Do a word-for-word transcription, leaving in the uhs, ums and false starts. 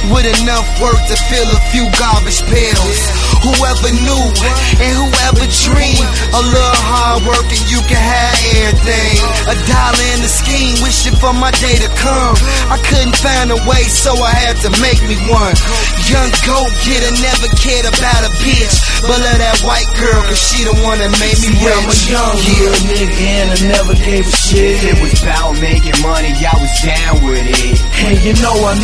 with enough work to fill a few garbage pails. Whoever knew and whoever dreamed, a little hard work and you can have everything. A dollar in the scheme, wishing for my day to come. I couldn't find a way, so I had to make me one. Young go-getter, never cared about a bitch, but love that white girl, cause she the one that made me rich. I'm a young real nigga and I never gave a shit. It was about making money, I was down with it. And you know I